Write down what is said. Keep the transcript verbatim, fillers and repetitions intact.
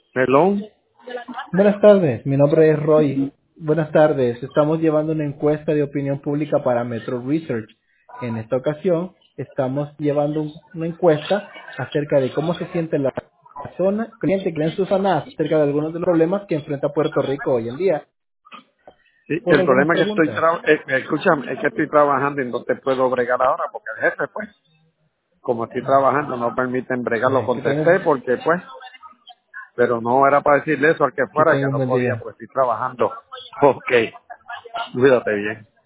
Hello. Buenas tardes, mi nombre es Roy. Buenas tardes, estamos llevando una encuesta de opinión pública para Metro Research. En esta ocasión estamos llevando un- una encuesta acerca de cómo se siente la zona, cliente que en su zona acerca de algunos de los problemas que enfrenta Puerto Rico hoy en día. Sí, ¿Tiene el algunas problema es que estoy preguntas? tra eh, escúchame, es que estoy trabajando y no te puedo bregar ahora porque el jefe, pues, como estoy trabajando, no permiten bregar, lo Eh, que, tenga, contesté porque, pues, pero no era para decirle eso al que que fuera, que tenga un no buen podía día. porque estoy trabajando. Ok, cuídate bien.